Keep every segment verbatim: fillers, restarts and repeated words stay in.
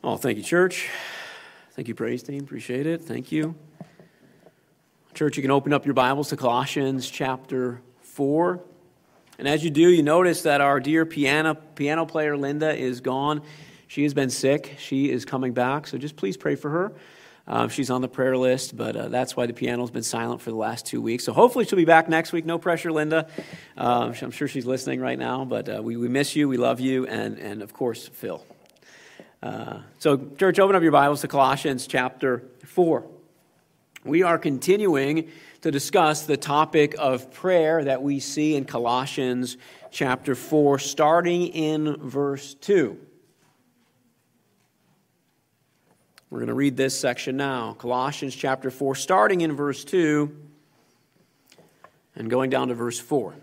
Oh, thank you, church. Thank you, praise team. Appreciate it. Thank you. Church, you can open up your Bibles to Colossians chapter four. And as you do, you notice that our dear piano piano player, Linda, is gone. She has been sick. She is coming back. So just please pray for her. Um, she's on the prayer list, but uh, that's why the piano's been silent for the last two weeks. So hopefully she'll be back next week. No pressure, Linda. Um, I'm sure she's listening right now, but uh, we, we miss you. We love you. And, and of course, Phil. Uh, so, church, open up your Bibles to Colossians chapter four. We are continuing to discuss the topic of prayer that we see in Colossians chapter four, starting in verse two. We're going to read this section now. Colossians chapter four, starting in verse two and going down to verse four.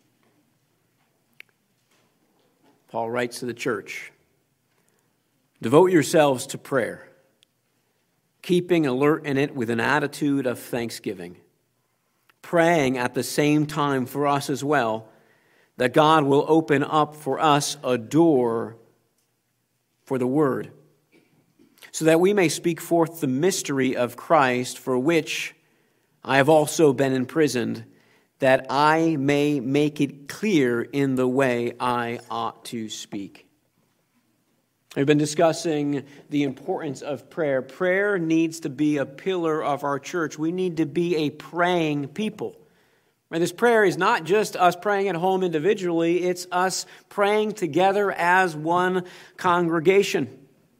Paul writes to the church, "Devote yourselves to prayer, keeping alert in it with an attitude of thanksgiving, praying at the same time for us as well, that God will open up for us a door for the word, so that we may speak forth the mystery of Christ, for which I have also been imprisoned, that I may make it clear in the way I ought to speak." We've been discussing the importance of prayer. Prayer needs to be a pillar of our church. We need to be a praying people. And this prayer is not just us praying at home individually, it's us praying together as one congregation.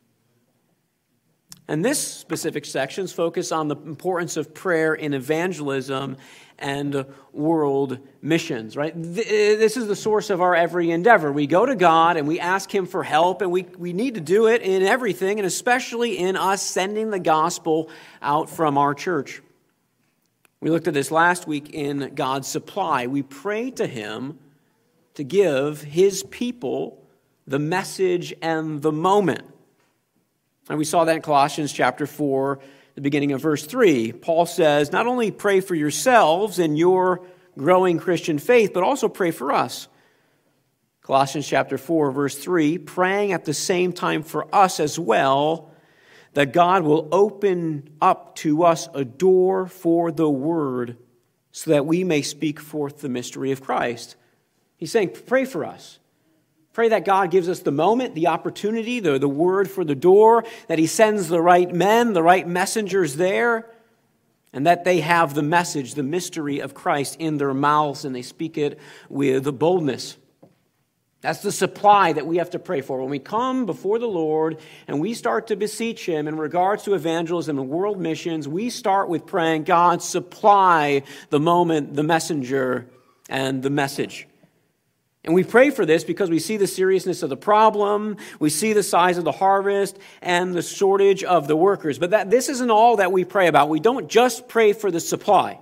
And this specific sections focus on the importance of prayer in evangelism and world missions, right? This is the source of our every endeavor. We go to God and we ask Him for help, and we, we need to do it in everything, and especially in us sending the gospel out from our church. We looked at this last week in God's supply. We pray to Him to give His people the message and the moment. And we saw that in Colossians chapter four, the beginning of verse three. Paul says, not only pray for yourselves and your growing Christian faith, but also pray for us. Colossians chapter four, verse three, praying at the same time for us as well, that God will open up to us a door for the word, so that we may speak forth the mystery of Christ. He's saying, pray for us. Pray that God gives us the moment, the opportunity, the, the word for the door, that He sends the right men, the right messengers there, and that they have the message, the mystery of Christ in their mouths, and they speak it with boldness. That's the supply that we have to pray for. When we come before the Lord and we start to beseech Him in regards to evangelism and world missions, we start with praying, God, supply the moment, the messenger, and the message. And we pray for this because we see the seriousness of the problem, we see the size of the harvest, and the shortage of the workers. But that this isn't all that we pray about. We don't just pray for the supply.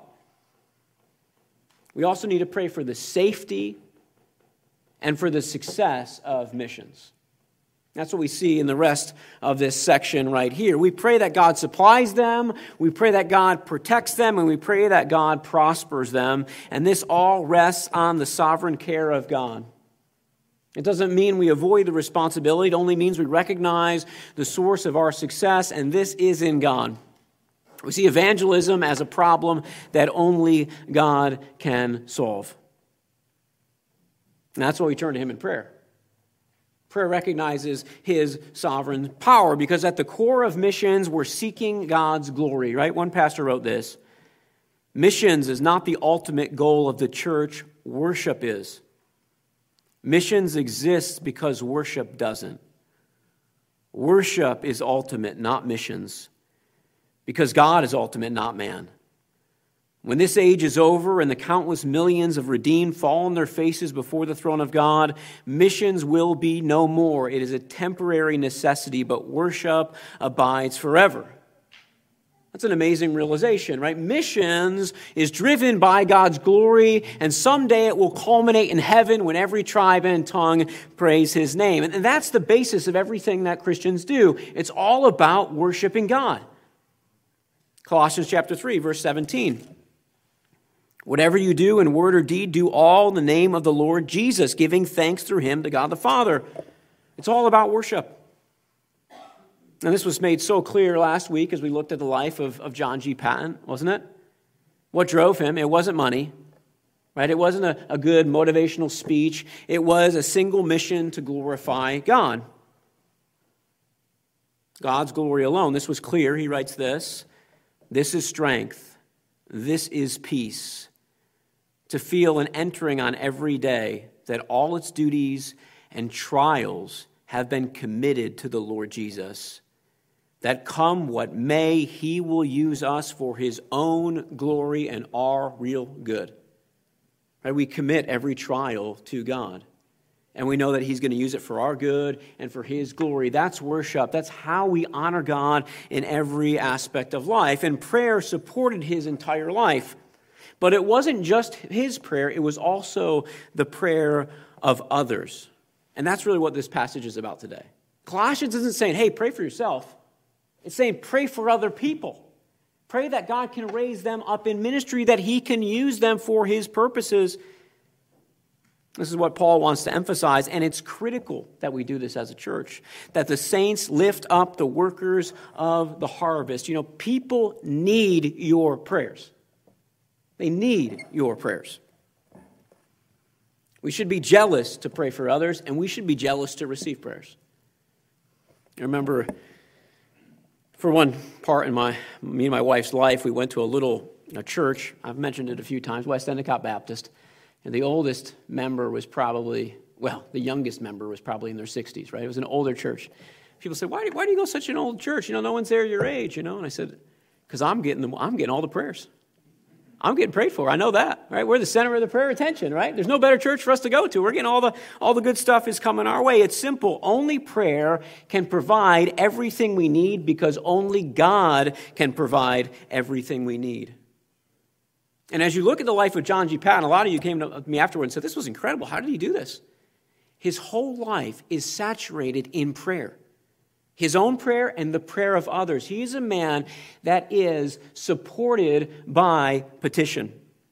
We also need to pray for the safety and for the success of missions. That's what we see in the rest of this section right here. We pray that God supplies them, we pray that God protects them, and we pray that God prospers them. And this all rests on the sovereign care of God. It doesn't mean we avoid the responsibility. It only means we recognize the source of our success, and this is in God. We see evangelism as a problem that only God can solve. And that's why we turn to Him in prayer. Prayer recognizes His sovereign power, because at the core of missions, we're seeking God's glory, right? One pastor wrote this: missions is not the ultimate goal of the church, worship is. Missions exists because worship doesn't. Worship is ultimate, not missions, because God is ultimate, not man. When this age is over and the countless millions of redeemed fall on their faces before the throne of God, missions will be no more. It is a temporary necessity, but worship abides forever. That's an amazing realization, right? Missions is driven by God's glory, and someday it will culminate in heaven when every tribe and tongue praise His name. And that's the basis of everything that Christians do. It's all about worshiping God. Colossians chapter three, verse seventeen. Whatever you do in word or deed, do all in the name of the Lord Jesus, giving thanks through Him to God the Father. It's all about worship. And this was made so clear last week as we looked at the life of, of John G. Paton, wasn't it? What drove him? It wasn't money, right? It wasn't a, a good motivational speech. It was a single mission to glorify God. God's glory alone. This was clear. He writes this, "This is strength. This is peace. To feel an entering on every day that all its duties and trials have been committed to the Lord Jesus, that come what may, he will use us for his own glory and our real good." Right? We commit every trial to God, and we know that he's going to use it for our good and for his glory. That's worship. That's how we honor God in every aspect of life, and prayer supported his entire life. But it wasn't just his prayer, it was also the prayer of others. And that's really what this passage is about today. Colossians isn't saying, hey, pray for yourself. It's saying pray for other people. Pray that God can raise them up in ministry, that he can use them for his purposes. This is what Paul wants to emphasize, and it's critical that we do this as a church, that the saints lift up the workers of the harvest. You know, people need your prayers. They need your prayers. We should be jealous to pray for others, and we should be jealous to receive prayers. I remember, for one part in my me and my wife's life, we went to a little a church. I've mentioned it a few times, West Endicott Baptist. And the oldest member was probably, well, the youngest member was probably in their sixties, right? It was an older church. People said, why do, why do you go to such an old church? You know, no one's there your age, you know? And I said, because I'm getting them, I'm getting all the prayers. I'm getting prayed for. I know that, right? We're the center of the prayer attention, right? There's no better church for us to go to. We're getting all the all the good stuff is coming our way. It's simple. Only prayer can provide everything we need, because only God can provide everything we need. And as you look at the life of John G. Paton, a lot of you came to me afterwards and said, this was incredible. How did he do this? His whole life is saturated in prayer. His own prayer and the prayer of others. He is a man that is supported by petition.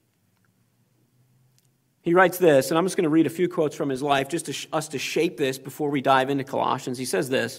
He writes this, and I'm just going to read a few quotes from his life just to sh- us to shape this before we dive into Colossians. He says this,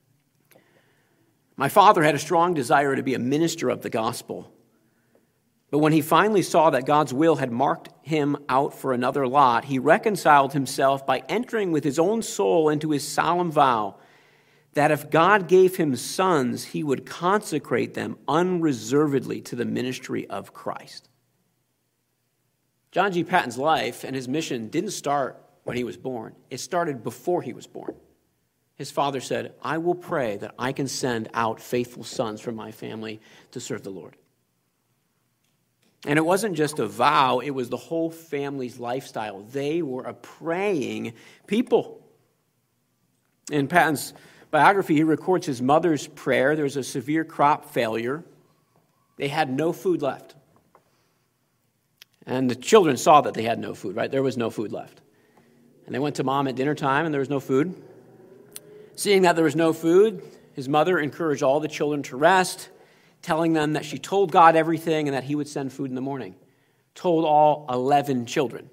"My father had a strong desire to be a minister of the gospel. But when he finally saw that God's will had marked him out for another lot, he reconciled himself by entering with his own soul into his solemn vow that if God gave him sons, he would consecrate them unreservedly to the ministry of Christ." John G. Paton's life and his mission didn't start when he was born. It started before he was born. His father said, I will pray that I can send out faithful sons from my family to serve the Lord. And it wasn't just a vow, it was the whole family's lifestyle. They were a praying people. In Paton's biography, he records his mother's prayer. There was a severe crop failure. They had no food left. And the children saw that they had no food, right? There was no food left. And they went to mom at dinner time, and there was no food. Seeing that there was no food, his mother encouraged all the children to rest, telling them that she told God everything and that he would send food in the morning. Told all eleven children.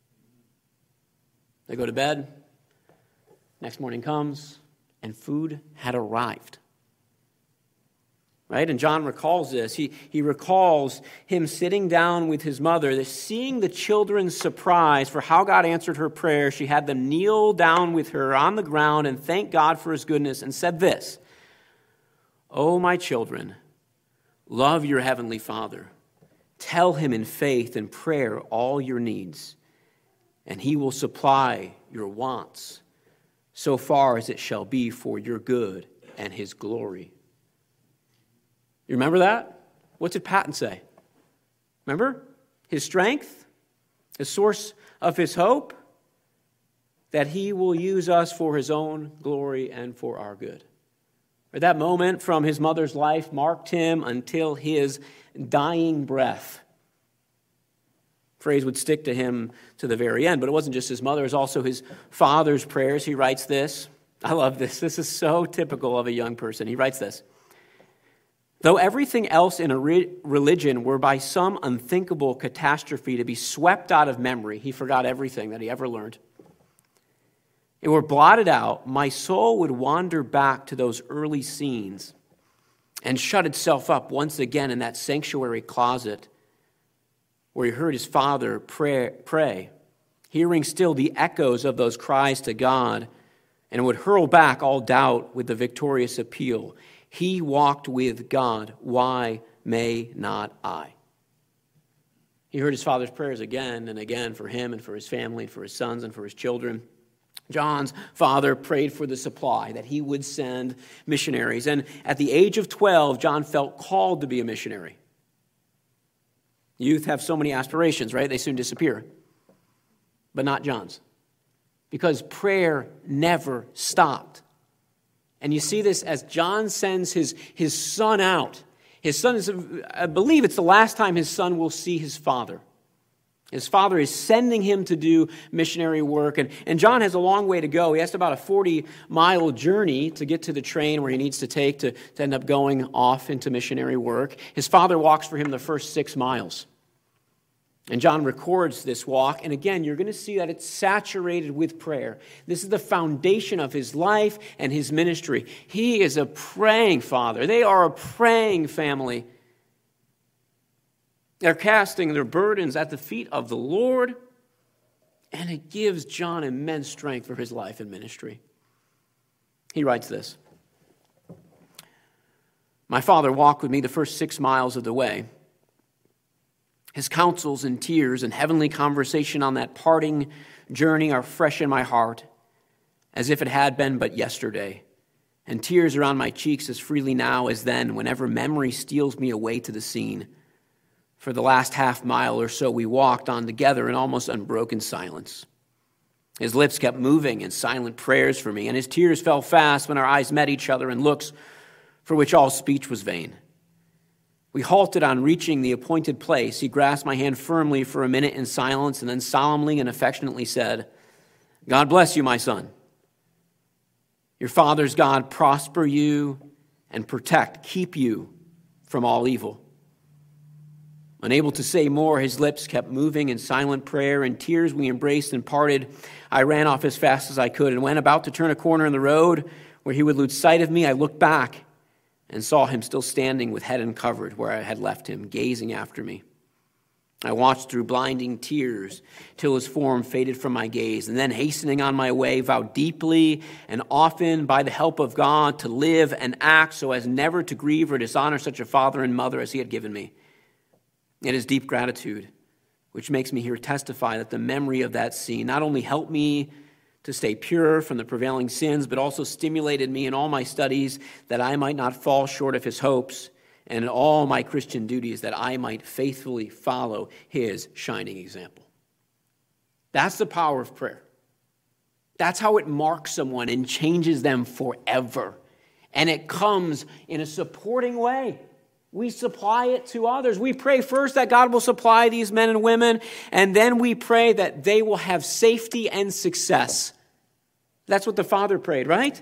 They go to bed. Next morning comes, and food had arrived. Right? And John recalls this. He, he recalls him sitting down with his mother, seeing the children's surprise for how God answered her prayer. She had them kneel down with her on the ground and thank God for his goodness and said this, "Oh, my children, love your heavenly Father. Tell him in faith and prayer all your needs, and he will supply your wants so far as it shall be for your good and his glory." You remember that? What did Paton say? Remember? His strength, the source of his hope, that he will use us for his own glory and for our good. Or that moment from his mother's life marked him until his dying breath. Phrase would stick to him to the very end, but it wasn't just his mother, it was also his father's prayers. He writes this. I love this. This is so typical of a young person. He writes this. "Though everything else in a re- religion were by some unthinkable catastrophe to be swept out of memory," he forgot everything that he ever learned. it were blotted out, my soul would wander back to those early scenes and shut itself up once again in that sanctuary closet where he heard his father pray, pray, hearing still the echoes of those cries to God, and would hurl back all doubt with the victorious appeal. He walked with God. Why may not I? He heard his father's prayers again and again for him and for his family and for his sons and for his children. John's father prayed for the supply, that he would send missionaries. And at the age of twelve, John felt called to be a missionary. Youth have so many aspirations, right? They soon disappear. But not John's. Because prayer never stopped. And you see this as John sends his, his son out. His son is, I believe it's the last time his son will see his father. His father is sending him to do missionary work. And, and John has a long way to go. He has about a forty-mile journey to get to the train where he needs to take to, to end up going off into missionary work. His father walks for him the first six miles. And John records this walk. And again, you're going to see that it's saturated with prayer. This is the foundation of his life and his ministry. He is a praying father. They are a praying family. They're casting their burdens at the feet of the Lord, and it gives John immense strength for his life and ministry. He writes this: my father walked with me the first six miles of the way. His counsels and tears and heavenly conversation on that parting journey are fresh in my heart, as if it had been but yesterday, and tears are on my cheeks as freely now as then, whenever memory steals me away to the scene. For the last half mile or so, we walked on together in almost unbroken silence. His lips kept moving in silent prayers for me, and his tears fell fast when our eyes met each other in looks for which all speech was vain. We halted on reaching the appointed place. He grasped my hand firmly for a minute in silence, and then solemnly and affectionately said, God bless you, my son. Your father's God prosper you and protect, keep you from all evil. Unable to say more, his lips kept moving in silent prayer. In tears we embraced and parted. I ran off as fast as I could, and when about to turn a corner in the road where he would lose sight of me, I looked back and saw him still standing with head uncovered where I had left him, gazing after me. I watched through blinding tears till his form faded from my gaze, and then hastening on my way, vowed deeply and often by the help of God to live and act so as never to grieve or dishonor such a father and mother as he had given me. It is deep gratitude, which makes me here testify that the memory of that scene not only helped me to stay pure from the prevailing sins, but also stimulated me in all my studies that I might not fall short of his hopes, and in all my Christian duties that I might faithfully follow his shining example. That's the power of prayer. That's how it marks someone and changes them forever. And it comes in a supporting way. We supply it to others. We pray first that God will supply these men and women, and then we pray that they will have safety and success. That's what the Father prayed, right?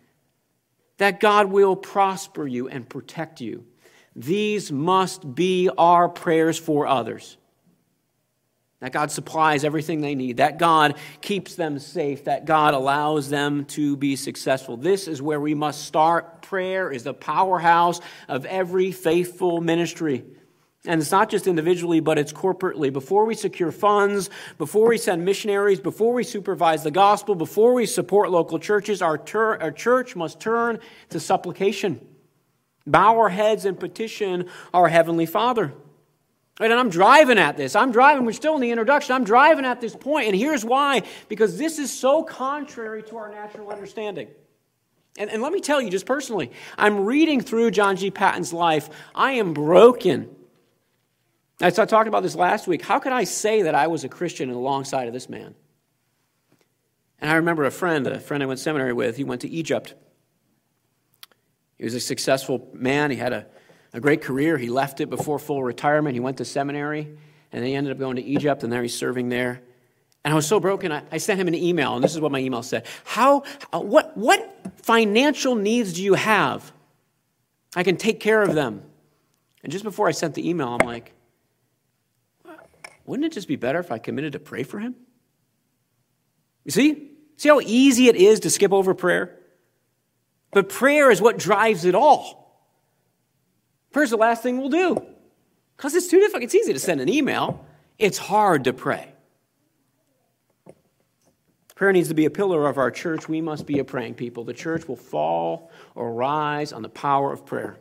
That God will prosper you and protect you. These must be our prayers for others. That God supplies everything they need, that God keeps them safe, that God allows them to be successful. This is where we must start. Prayer is the powerhouse of every faithful ministry. And it's not just individually, but it's corporately. Before we secure funds, before we send missionaries, before we supervise the gospel, before we support local churches, our, ter- our church must turn to supplication. Bow our heads and petition our Heavenly Father. Right, and I'm driving at this. I'm driving. We're still in the introduction. I'm driving at this point, and here's why. Because this is so contrary to our natural understanding. And, and let me tell you, just personally, I'm reading through John G. Patton's life. I am broken. I started talking about this last week. How could I say that I was a Christian alongside of this man? And I remember a friend, a friend I went to seminary with. He went to Egypt. He was a successful man. He had a A great career. He left it before full retirement. He went to seminary, and then he ended up going to Egypt, and there he's serving there. And I was so broken, I, I sent him an email, and this is what my email said. How, uh, what, what financial needs do you have? I can take care of them. And just before I sent the email, I'm like, wouldn't it just be better if I committed to pray for him? You see? See how easy it is to skip over prayer? But prayer is what drives it all. Prayer is the last thing we'll do. Because it's too difficult. It's easy to send an email. It's hard to pray. Prayer needs to be a pillar of our church. We must be a praying people. The church will fall or rise on the power of prayer.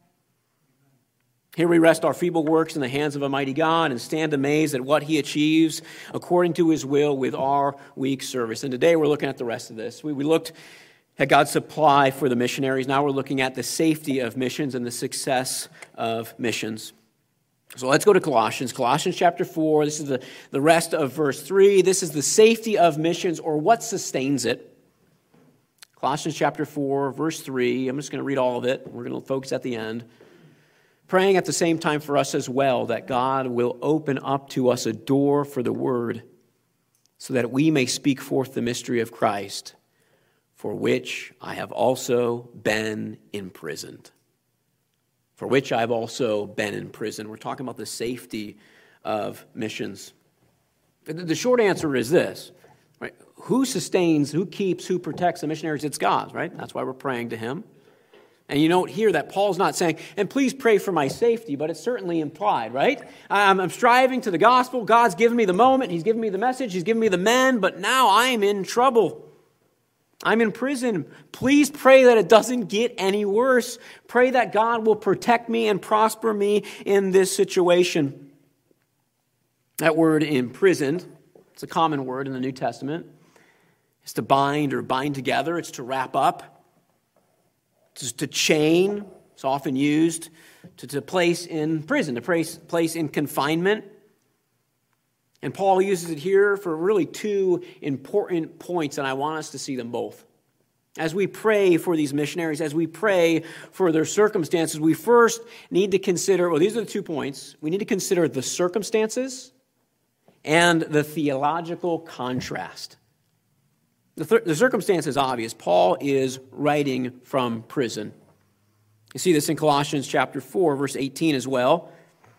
Here we rest our feeble works in the hands of a mighty God and stand amazed at what he achieves according to his will with our weak service. And today we're looking at the rest of this. We, we looked at God's supply for the missionaries. Now we're looking at the safety of missions and the success of missions. So let's go to Colossians. Colossians chapter four. This is the, the rest of verse three. This is the safety of missions, or what sustains it. Colossians chapter four, verse three. I'm just going to read all of it. We're going to focus at the end. Praying at the same time for us as well, that God will open up to us a door for the word, so that we may speak forth the mystery of Christ, for which I have also been imprisoned. For which I have also been in prison. We're talking about the safety of missions. The short answer is this, right? Who sustains, who keeps, who protects the missionaries? It's God, right? That's why we're praying to him. And you note here that Paul's not saying, and please pray for my safety, but it's certainly implied, right? I'm, I'm striving to the gospel. God's given me the moment. He's given me the message. He's given me the men, but now I'm in trouble. I'm in prison. Please pray that it doesn't get any worse. Pray that God will protect me and prosper me in this situation. That word imprisoned, it's a common word in the New Testament. It's to bind or bind together. It's to wrap up. It's to chain. It's often used to, to place in prison, to place, place in confinement. And Paul uses it here for really two important points, and I want us to see them both. As we pray for these missionaries, as we pray for their circumstances, we first need to consider, well, these are the two points. We need to consider the circumstances and the theological contrast. The, th- the circumstance is obvious. Paul is writing from prison. You see this in Colossians chapter four, verse eighteen as well.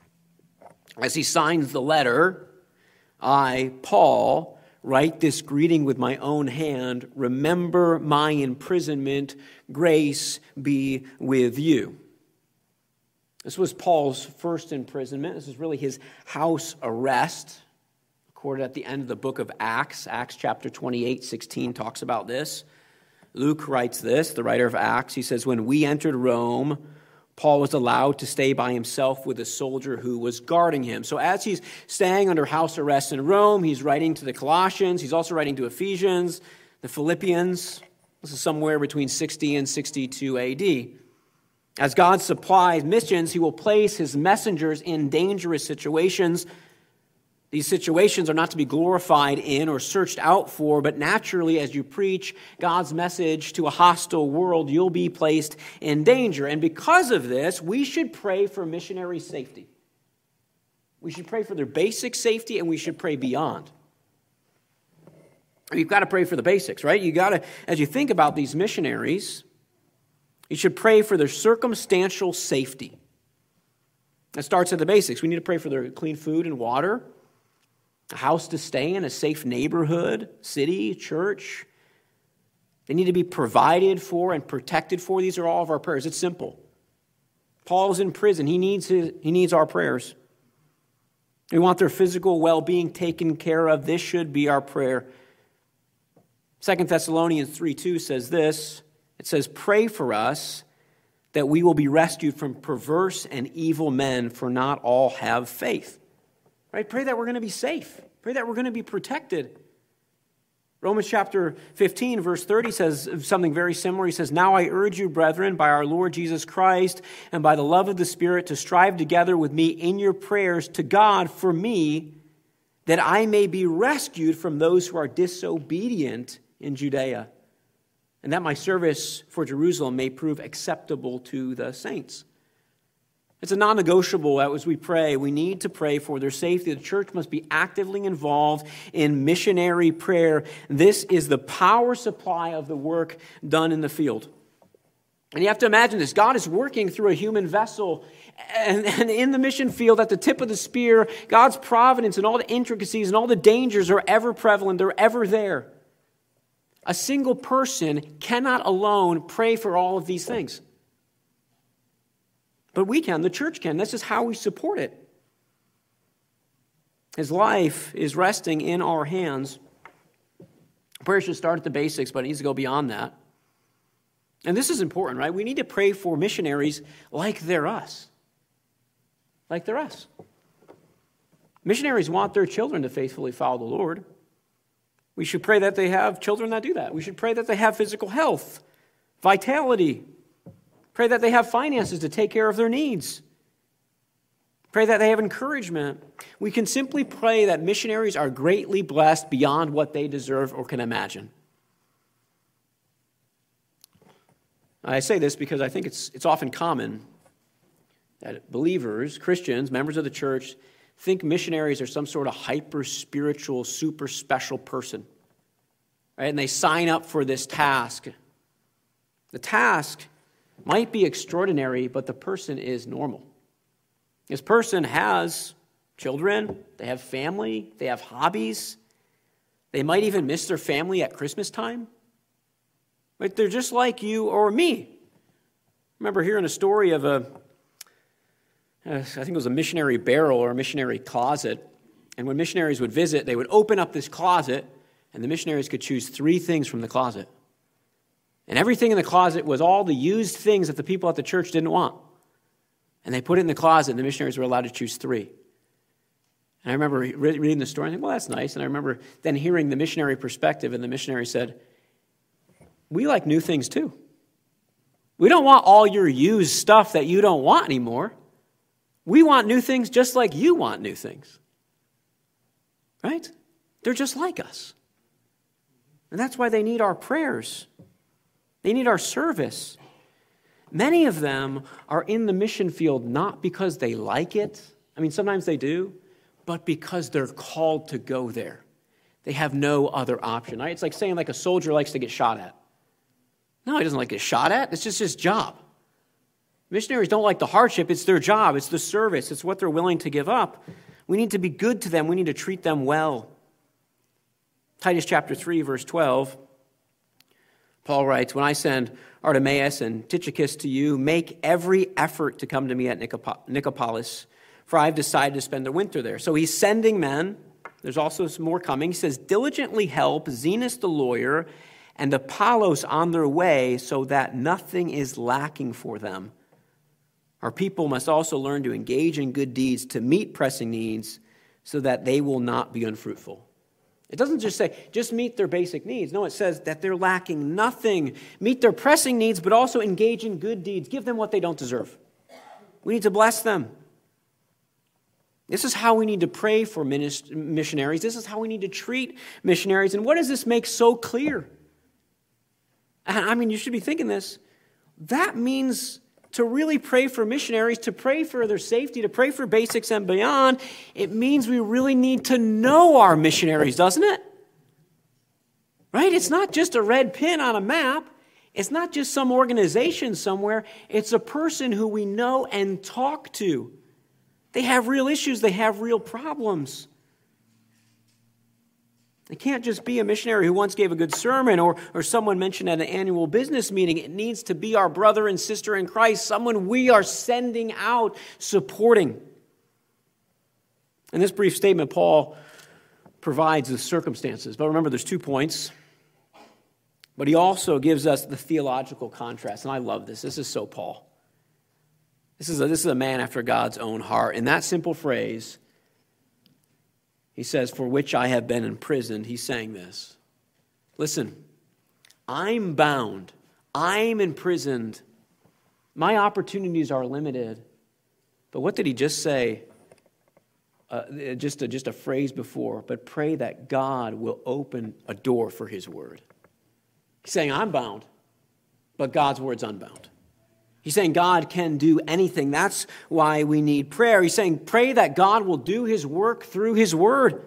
As he signs the letter, I, Paul, write this greeting with my own hand. Remember my imprisonment. Grace be with you. This was Paul's first imprisonment. This is really his house arrest. Recorded at the end of the book of Acts. Acts chapter twenty-eight, sixteen talks about this. Luke writes this, the writer of Acts. He says, when we entered Rome, Paul was allowed to stay by himself with a soldier who was guarding him. So as he's staying under house arrest in Rome, he's writing to the Colossians. He's also writing to Ephesians, the Philippians. This is somewhere between sixty and sixty-two A D. As God supplies missions, he will place his messengers in dangerous situations. These situations are not to be glorified in or searched out for, but naturally, as you preach God's message to a hostile world, you'll be placed in danger. And because of this, we should pray for missionary safety. We should pray for their basic safety, and we should pray beyond. You've got to pray for the basics, right? You got to, as you think about these missionaries, you should pray for their circumstantial safety. That starts at the basics. We need to pray for their clean food and water, a house to stay in, a safe neighborhood, city, church. They need to be provided for and protected for. These are all of our prayers. It's simple. Paul's in prison. He needs his, he needs our prayers. We want their physical well-being taken care of. This should be our prayer. Second Thessalonians three two says this. It says, pray for us that we will be rescued from perverse and evil men, for not all have faith. Right? Pray that we're going to be safe. Pray that we're going to be protected. Romans chapter fifteen, verse thirty says something very similar. He says, now I urge you, brethren, by our Lord Jesus Christ and by the love of the Spirit, to strive together with me in your prayers to God for me, that I may be rescued from those who are disobedient in Judea, and that my service for Jerusalem may prove acceptable to the saints. It's a non-negotiable as we pray. We need to pray for their safety. The church must be actively involved in missionary prayer. This is the power supply of the work done in the field. And you have to imagine this. God is working through a human vessel. And, and in the mission field, at the tip of the spear, God's providence and all the intricacies and all the dangers are ever prevalent. They're ever there. A single person cannot alone pray for all of these things. But we can, the church can. This is how we support it. His life is resting in our hands. Prayer should start at the basics, but it needs to go beyond that. And this is important, right? We need to pray for missionaries like they're us. Like they're us. Missionaries want their children to faithfully follow the Lord. We should pray that they have children that do that. We should pray that they have physical health, vitality. Pray that they have finances to take care of their needs. Pray that they have encouragement. We can simply pray that missionaries are greatly blessed beyond what they deserve or can imagine. I say this because I think it's, it's often common that believers, Christians, members of the church, think missionaries are some sort of hyper-spiritual, super special person. Right? And they sign up for this task. The task might be extraordinary, but the person is normal. This person has children, they have family, they have hobbies. They might even miss their family at Christmas time. Right? They're just like you or me. I remember hearing a story of a, I think it was a missionary barrel or a missionary closet. And when missionaries would visit, they would open up this closet, and the missionaries could choose three things from the closet. And everything in the closet was all the used things that the people at the church didn't want. And they put it in the closet, and the missionaries were allowed to choose three. And I remember re- reading the story, and I think, well, that's nice. And I remember then hearing the missionary perspective, and the missionary said, we like new things too. We don't want all your used stuff that you don't want anymore. We want new things just like you want new things. Right? They're just like us. And that's why they need our prayers. They need our service. Many of them are in the mission field not because they like it. I mean, sometimes they do, but because they're called to go there. They have no other option. Right? It's like saying like a soldier likes to get shot at. No, he doesn't like to get shot at. It's just his job. Missionaries don't like the hardship. It's their job. It's the service. It's what they're willing to give up. We need to be good to them. We need to treat them well. Titus chapter three, verse twelve, Paul writes, when I send Artemas and Tychicus to you, make every effort to come to me at Nicopolis, for I've decided to spend the winter there. So he's sending men. There's also some more coming. He says, diligently help Zenas the lawyer and Apollos on their way so that nothing is lacking for them. Our people must also learn to engage in good deeds to meet pressing needs so that they will not be unfruitful. It doesn't just say, just meet their basic needs. No, it says that they're lacking nothing. Meet their pressing needs, but also engage in good deeds. Give them what they don't deserve. We need to bless them. This is how we need to pray for missionaries. This is how we need to treat missionaries. And what does this make so clear? I mean, you should be thinking this. That means to really pray for missionaries, to pray for their safety, to pray for basics and beyond, it means we really need to know our missionaries, doesn't it? Right? It's not just a red pin on a map. It's not just some organization somewhere. It's a person who we know and talk to. They have real issues. They have real problems. It can't just be a missionary who once gave a good sermon or, or someone mentioned at an annual business meeting. It needs to be our brother and sister in Christ, someone we are sending out, supporting. In this brief statement, Paul provides the circumstances. But remember, there's two points. But he also gives us the theological contrast. And I love this. This is so Paul. This is a, this is a man after God's own heart. In that simple phrase, he says, for which I have been imprisoned. He's saying this. Listen, I'm bound. I'm imprisoned. My opportunities are limited. But what did he just say? Uh, just, a, just a phrase before. But pray that God will open a door for his word. He's saying, I'm bound, but God's word's unbound. He's saying God can do anything. That's why we need prayer. He's saying pray that God will do his work through his word.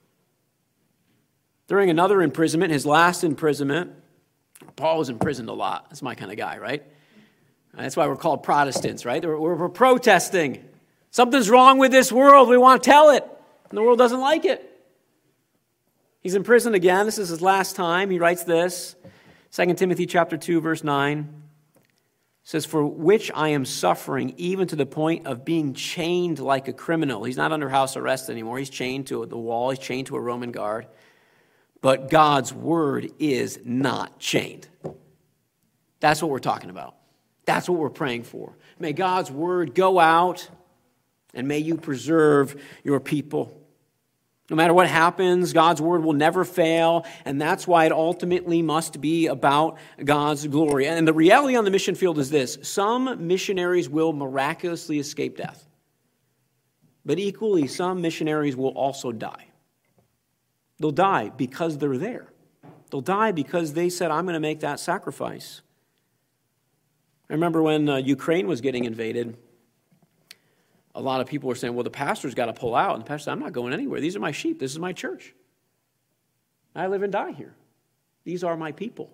During another imprisonment, his last imprisonment, Paul was imprisoned a lot. That's my kind of guy, right? That's why we're called Protestants, right? We're, we're, we're protesting. Something's wrong with this world. We want to tell it. And the world doesn't like it. He's in prison again. This is his last time. He writes this, Second Timothy chapter two, verse nine. It says, for which I am suffering, even to the point of being chained like a criminal. He's not under house arrest anymore. He's chained to the wall. He's chained to a Roman guard. But God's word is not chained. That's what we're talking about. That's what we're praying for. May God's word go out, and may you preserve your people. No matter what happens, God's word will never fail, and that's why it ultimately must be about God's glory. And the reality on the mission field is this: some missionaries will miraculously escape death, but equally, some missionaries will also die. They'll die because they're there. They'll die because they said, I'm going to make that sacrifice. I remember when uh, Ukraine was getting invaded, a lot of people were saying, well, the pastor's got to pull out. And the pastor said, I'm not going anywhere. These are my sheep. This is my church. I live and die here. These are my people.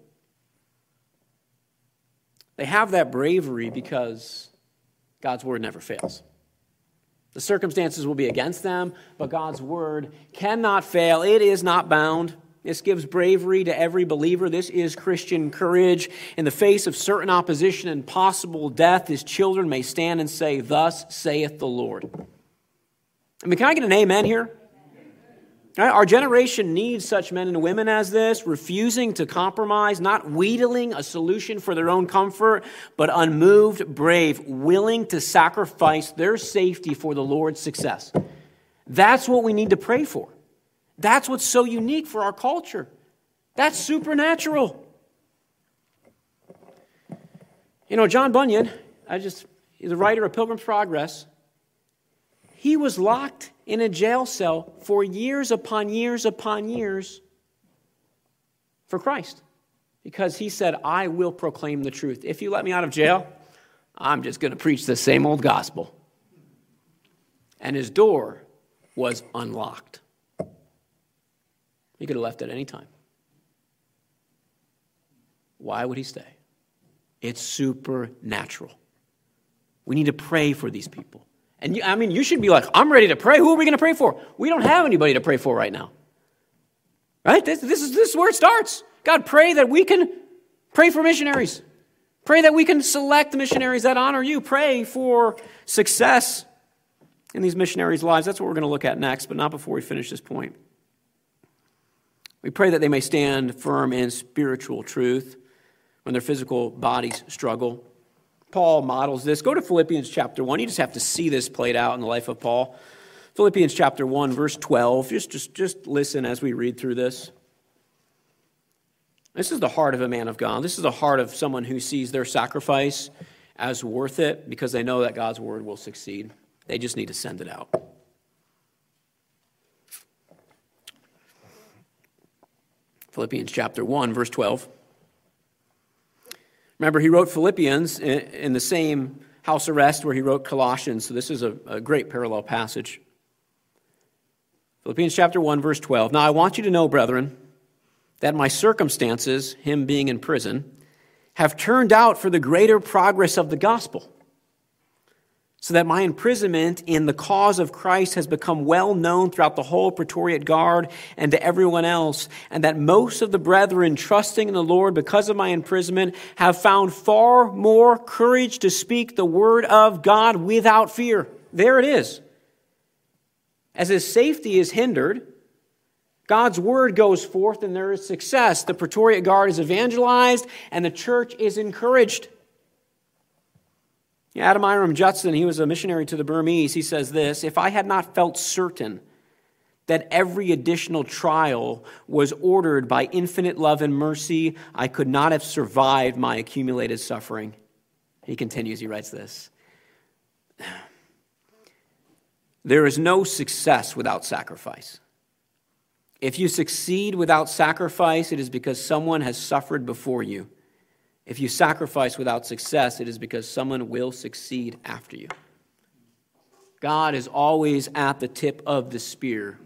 They have that bravery because God's word never fails. The circumstances will be against them, but God's word cannot fail. It is not bound. This gives bravery to every believer. This is Christian courage. In the face of certain opposition and possible death, his children may stand and say, thus saith the Lord. I mean, can I get an amen here? Right? Our generation needs such men and women as this, refusing to compromise, not wheedling a solution for their own comfort, but unmoved, brave, willing to sacrifice their safety for the Lord's success. That's what we need to pray for. That's what's so unique for our culture. That's supernatural. You know, John Bunyan, I just, he's a writer of Pilgrim's Progress. He was locked in a jail cell for years upon years upon years for Christ. Because he said, I will proclaim the truth. If you let me out of jail, I'm just going to preach the same old gospel. And his door was unlocked. He could have left at any time. Why would he stay? It's supernatural. We need to pray for these people. And you, I mean, you should be like, I'm ready to pray. Who are we going to pray for? We don't have anybody to pray for right now. Right? This, this, is, this is where it starts. God, pray that we can pray for missionaries. Pray that we can select the missionaries that honor you. Pray for success in these missionaries' lives. That's what we're going to look at next, but not before we finish this point. We pray that they may stand firm in spiritual truth when their physical bodies struggle. Paul models this. Go to Philippians chapter one. You just have to see this played out in the life of Paul. Philippians chapter one, verse twelve. Just, just, just listen as we read through this. This is the heart of a man of God. This is the heart of someone who sees their sacrifice as worth it because they know that God's word will succeed. They just need to send it out. Philippians chapter one, verse twelve. Remember, he wrote Philippians in the same house arrest where he wrote Colossians, so this is a, a great parallel passage. Philippians chapter one, verse twelve. Now I want you to know, brethren, that my circumstances, him being in prison, have turned out for the greater progress of the gospel, so that my imprisonment in the cause of Christ has become well known throughout the whole Praetorian Guard and to everyone else, and that most of the brethren, trusting in the Lord because of my imprisonment, have found far more courage to speak the word of God without fear. There it is. As his safety is hindered, God's word goes forth and there is success. The Praetorian Guard is evangelized and the church is encouraged. Adoniram Judson, he was a missionary to the Burmese, he says this, if I had not felt certain that every additional trial was ordered by infinite love and mercy, I could not have survived my accumulated suffering. He continues, he writes this, there is no success without sacrifice. If you succeed without sacrifice, it is because someone has suffered before you. If you sacrifice without success, it is because someone will succeed after you. God is always at the tip of the spear.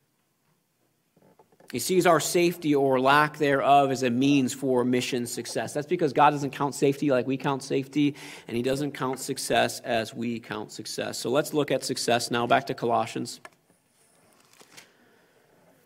He sees our safety or lack thereof as a means for mission success. That's because God doesn't count safety like we count safety, and he doesn't count success as we count success. So let's look at success now. Back to Colossians.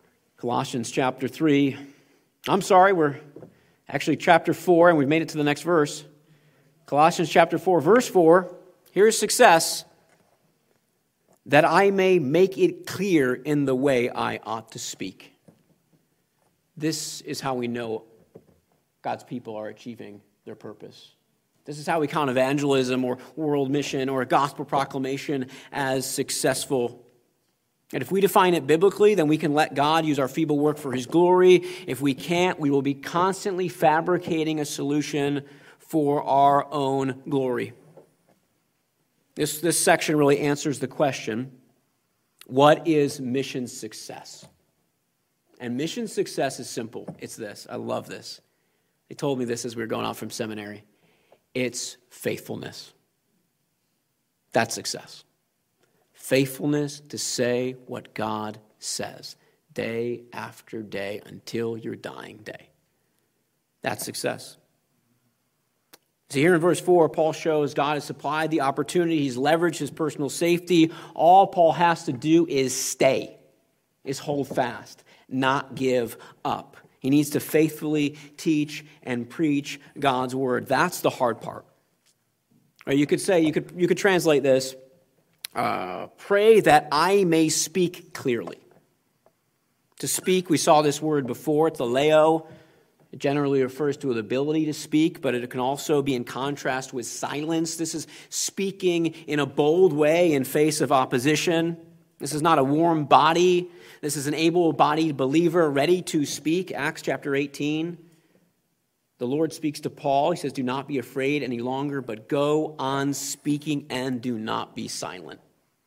Colossians chapter three. I'm sorry, we're actually chapter four, and we've made it to the next verse. Colossians chapter four, verse four. Here's success. That I may make it clear in the way I ought to speak. This is how we know God's people are achieving their purpose. This is how we count evangelism or world mission or gospel proclamation as successful. And if we define it biblically, then we can let God use our feeble work for his glory. If we can't, we will be constantly fabricating a solution for our own glory. This, this section really answers the question, what is mission success? And mission success is simple. It's this. I love this. They told me this as we were going off from seminary. It's faithfulness. That's success. Faithfulness to say what God says day after day until your dying day. That's success. So here in verse four, Paul shows God has supplied the opportunity. He's leveraged his personal safety. All Paul has to do is stay, is hold fast, not give up. He needs to faithfully teach and preach God's word. That's the hard part. Or you could say, you could, you could translate this, uh, pray that I may speak clearly. To speak, we saw this word before, it's the leo. It generally refers to the ability to speak, but it can also be in contrast with silence. This is speaking in a bold way in face of opposition. This is not a warm body. This is an able-bodied believer ready to speak. Acts chapter eighteen. The Lord speaks to Paul. He says, do not be afraid any longer, but go on speaking and do not be silent.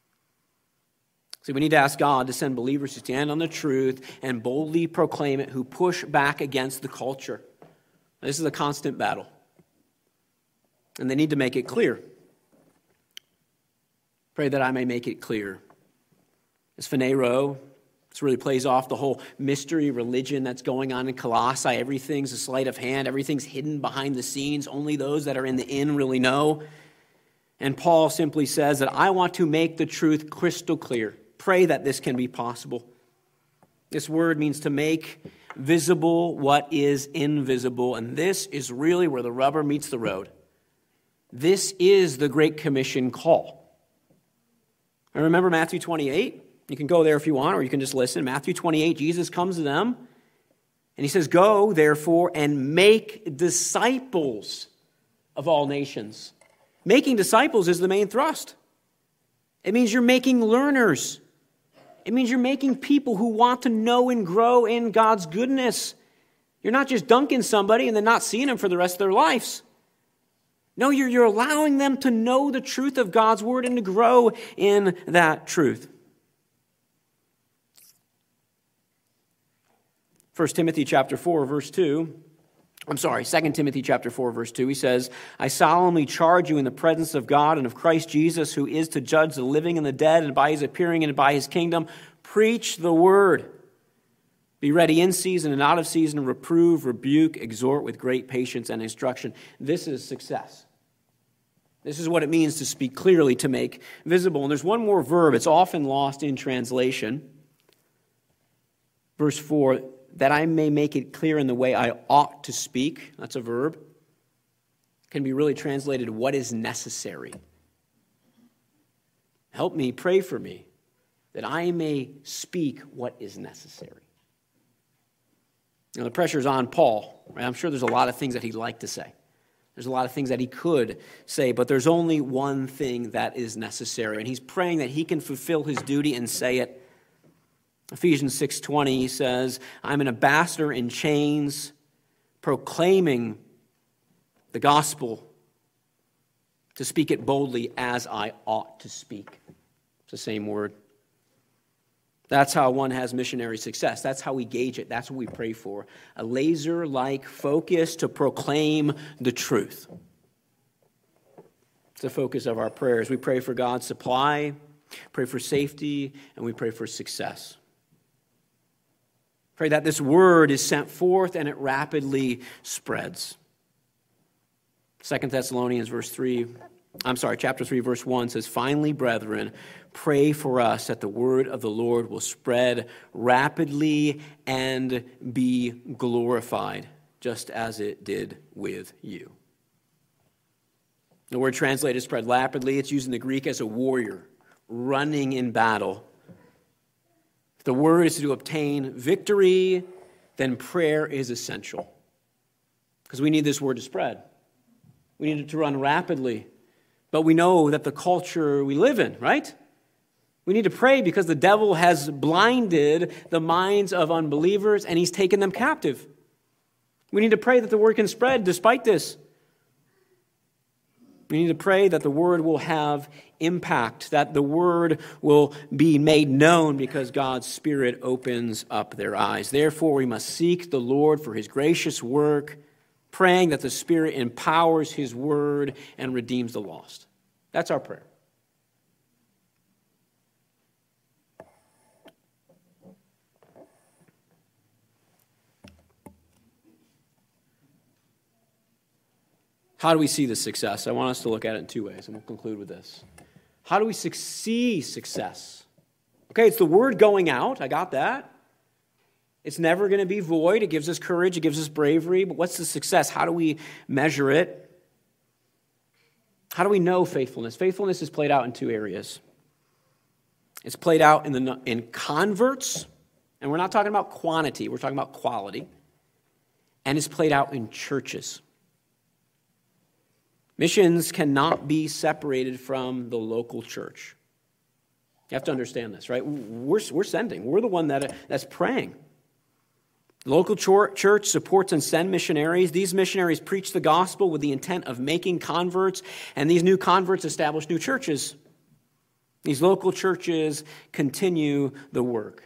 So we need to ask God to send believers who stand on the truth and boldly proclaim it, who push back against the culture. This is a constant battle. And they need to make it clear. Pray that I may make it clear. It's phaneroo. This really plays off the whole mystery religion that's going on in Colossae. Everything's a sleight of hand. Everything's hidden behind the scenes. Only those that are in the inn really know. And Paul simply says that I want to make the truth crystal clear. Pray that this can be possible. This word means to make visible what is invisible. And this is really where the rubber meets the road. This is the Great Commission call. And remember Matthew twenty-eight? You can go there if you want, or you can just listen. Matthew twenty-eight, Jesus comes to them, and he says, go, therefore, and make disciples of all nations. Making disciples is the main thrust. It means you're making learners. It means you're making people who want to know and grow in God's goodness. You're not just dunking somebody and then not seeing them for the rest of their lives. No, you're, you're allowing them to know the truth of God's word and to grow in that truth. First Timothy chapter four, verse two. I'm sorry, Second Timothy chapter four, verse two. He says, I solemnly charge you in the presence of God and of Christ Jesus, who is to judge the living and the dead, and by his appearing and by his kingdom, preach the word. Be ready in season and out of season, reprove, rebuke, exhort with great patience and instruction. This is success. This is what it means to speak clearly, to make visible. And there's one more verb. It's often lost in translation. Verse four, that I may make it clear in the way I ought to speak. That's a verb. Can be really translated, what is necessary. Help me, pray for me, that I may speak what is necessary. Now, the pressure's on Paul. Right? I'm sure there's a lot of things that he'd like to say. There's a lot of things that he could say, but there's only one thing that is necessary. And he's praying that he can fulfill his duty and say it. Ephesians six twenty says, I'm an ambassador in chains, proclaiming the gospel, to speak it boldly as I ought to speak. It's the same word. That's how one has missionary success. That's how we gauge it. That's what we pray for. A laser-like focus to proclaim the truth. It's the focus of our prayers. We pray for God's supply, pray for safety, and we pray for success. Pray that this word is sent forth and it rapidly spreads. Second Thessalonians verse three, I'm sorry, chapter three, verse one says, "Finally, brethren, pray for us that the word of the Lord will spread rapidly and be glorified, just as it did with you." The word translated spread rapidly, it's used in the Greek as a warrior running in battle. If the word is to obtain victory, then prayer is essential. Because we need this word to spread. We need it to run rapidly. But we know that the culture we live in, right? We need to pray because the devil has blinded the minds of unbelievers and he's taken them captive. We need to pray that the word can spread despite this. We need to pray that the word will have impact, that the word will be made known because God's Spirit opens up their eyes. Therefore, we must seek the Lord for his gracious work, praying that the Spirit empowers his word and redeems the lost. That's our prayer. How do we see this success? I want us to look at it in two ways, and we'll conclude with this. How do we see success? Okay, it's the word going out. I got that. It's never going to be void. It gives us courage. It gives us bravery. But what's the success? How do we measure it? How do we know faithfulness? Faithfulness is played out in two areas. It's played out in the in converts, and we're not talking about quantity. We're talking about quality. And it's played out in churches. Missions cannot be separated from the local church. You have to understand this, right? We're, we're sending. We're the one that, that's praying. The local church supports and sends missionaries. These missionaries preach the gospel with the intent of making converts, and these new converts establish new churches. These local churches continue the work.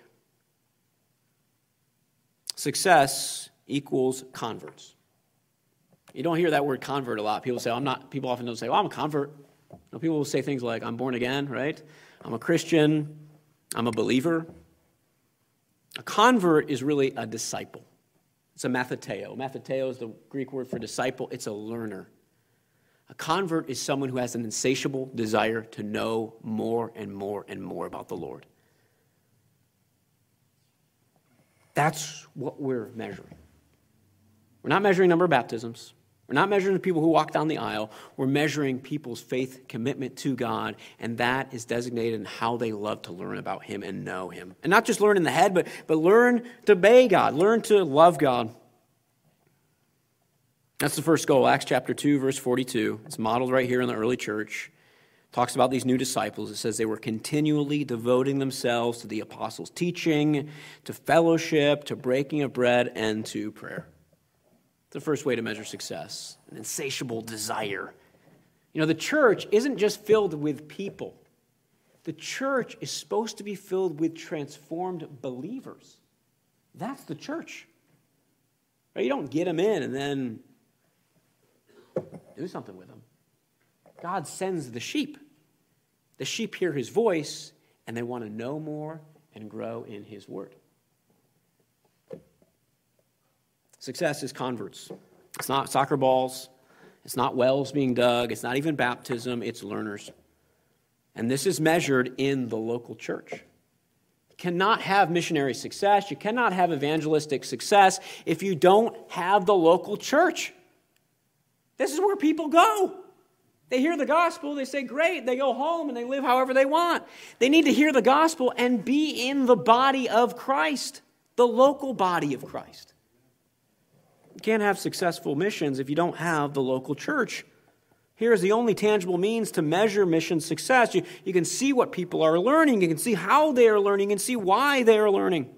Success equals converts. You don't hear that word convert a lot. People say, I'm not, people often don't say, well, I'm a convert. You know, people will say things like, I'm born again, right? I'm a Christian. I'm a believer. A convert is really a disciple. It's a matheteo. Matheteo is the Greek word for disciple. It's a learner. A convert is someone who has an insatiable desire to know more and more and more about the Lord. That's what we're measuring. We're not measuring number of baptisms. We're not measuring the people who walk down the aisle. We're measuring people's faith commitment to God, and that is designated in how they love to learn about him and know him. And not just learn in the head, but, but learn to obey God, learn to love God. That's the first goal. Acts chapter two, verse forty-two. It's modeled right here in the early church. It talks about these new disciples. It says they were continually devoting themselves to the apostles' teaching, to fellowship, to breaking of bread, and to prayer. The first way to measure success, an insatiable desire. You know, the church isn't just filled with people. The church is supposed to be filled with transformed believers. That's the church. Right? You don't get them in and then do something with them. God sends the sheep. The sheep hear his voice, and they want to know more and grow in his word. Success is converts. It's not soccer balls. It's not wells being dug. It's not even baptism. It's learners. And this is measured in the local church. You cannot have missionary success. You cannot have evangelistic success if you don't have the local church. This is where people go. They hear the gospel. They say, great. They go home and they live however they want. They need to hear the gospel and be in the body of Christ, the local body of Christ. You can't have successful missions if you don't have the local church. Here is the only tangible means to measure mission success. You, you can see what people are learning. You can see how they are learning and see why they are learning.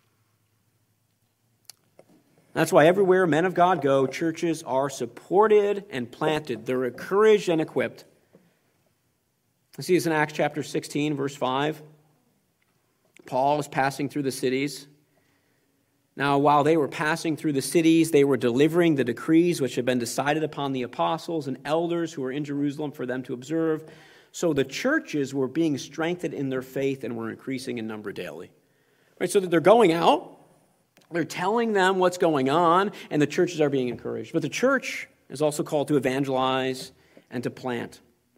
That's why everywhere men of God go, churches are supported and planted. They're encouraged and equipped. You see this in Acts chapter sixteen, verse five. Paul is passing through the cities. Now, while they were passing through the cities, they were delivering the decrees which had been decided upon the apostles and elders who were in Jerusalem for them to observe. So the churches were being strengthened in their faith and were increasing in number daily. Right, so that they're going out, they're telling them what's going on, and the churches are being encouraged. But the church is also called to evangelize and to plant.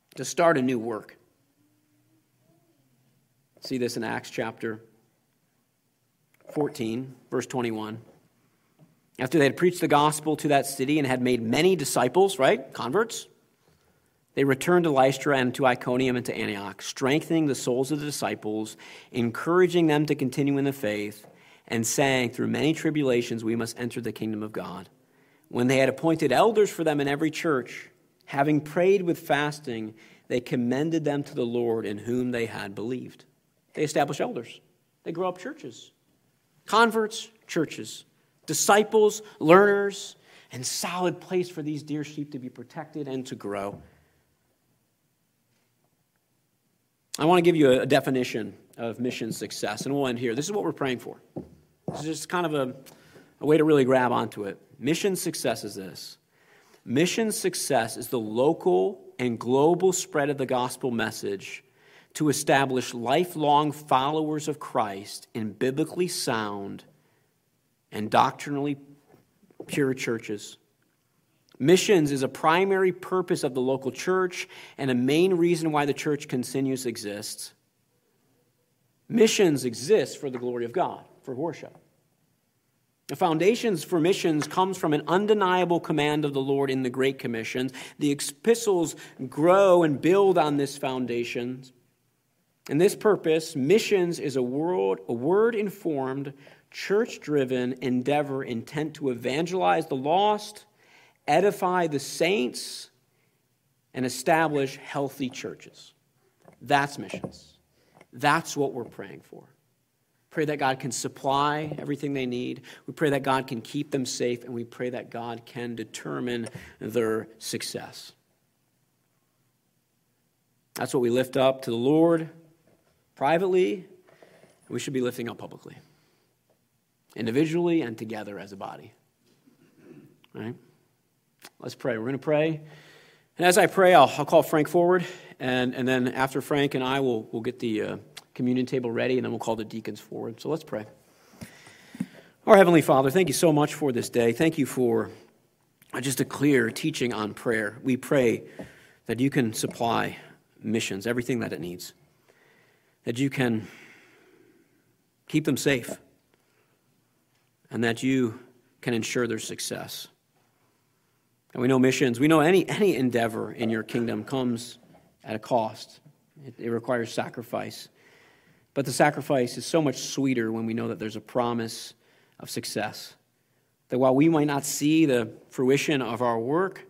to start a new work. See this in Acts chapter fourteen, verse twenty-one. After they had preached the gospel to that city and had made many disciples, right, converts, they returned to Lystra and to Iconium and to Antioch, strengthening the souls of the disciples, encouraging them to continue in the faith, and saying, through many tribulations we must enter the kingdom of God. When they had appointed elders for them in every church, having prayed with fasting, they commended them to the Lord in whom they had believed. They established elders. They grow up churches. Converts, churches. Disciples, learners, and solid place for these dear sheep to be protected and to grow. I want to give you a definition of mission success, and we'll end here. This is what we're praying for. This is just kind of a, a way to really grab onto it. Mission success is this. Mission success is the local and global spread of the gospel message to establish lifelong followers of Christ in biblically sound and doctrinally pure churches. Missions is a primary purpose of the local church and a main reason why the church continues to exist. Missions exist for the glory of God, for worship. The foundations for missions comes from an undeniable command of the Lord in the Great Commission. The epistles grow and build on this foundation. And this purpose, missions is a word, a word-informed, church-driven endeavor intent to evangelize the lost, edify the saints, and establish healthy churches. That's missions. That's what we're praying for. Pray that God can supply everything they need. We pray that God can keep them safe, and we pray that God can determine their success. That's what we lift up to the Lord privately. We should be lifting up publicly, individually and together as a body. All right? Let's pray. We're going to pray. And as I pray, I'll, I'll call Frank forward, and, and then after Frank and I, we'll, we'll get the uh, communion table ready, and then we'll call the deacons forward. So let's pray. Our Heavenly Father, thank you so much for this day. Thank you for just a clear teaching on prayer. We pray that you can supply missions, everything that it needs, that you can keep them safe, and that you can ensure their success. And we know missions, we know any, any endeavor in your kingdom comes at a cost. It, it requires sacrifice. But the sacrifice is so much sweeter when we know that there's a promise of success. That while we might not see the fruition of our work,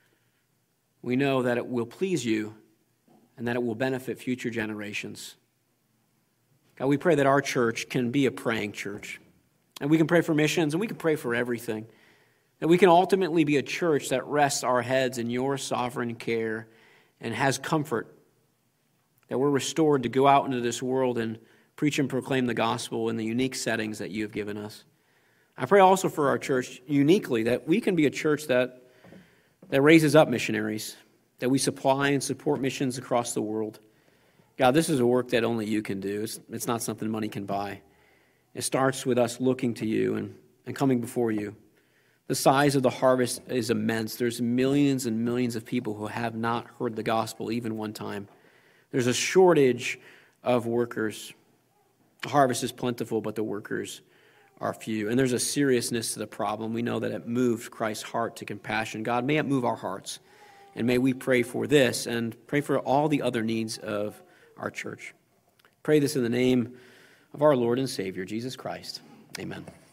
we know that it will please you and that it will benefit future generations. God, we pray that our church can be a praying church. And we can pray for missions, and we can pray for everything. That we can ultimately be a church that rests our heads in your sovereign care and has comfort. That we're restored to go out into this world and preach and proclaim the gospel in the unique settings that you have given us. I pray also for our church uniquely that we can be a church that, that raises up missionaries, that we supply and support missions across the world. God, this is a work that only you can do. It's, it's not something money can buy. It starts with us looking to you and, and coming before you. The size of the harvest is immense. There's millions and millions of people who have not heard the gospel even one time. There's a shortage of workers. The harvest is plentiful, but the workers are few. And there's a seriousness to the problem. We know that it moved Christ's heart to compassion. God, may it move our hearts. And may we pray for this and pray for all the other needs of our church. Pray this in the name of our Lord and Savior, Jesus Christ. Amen.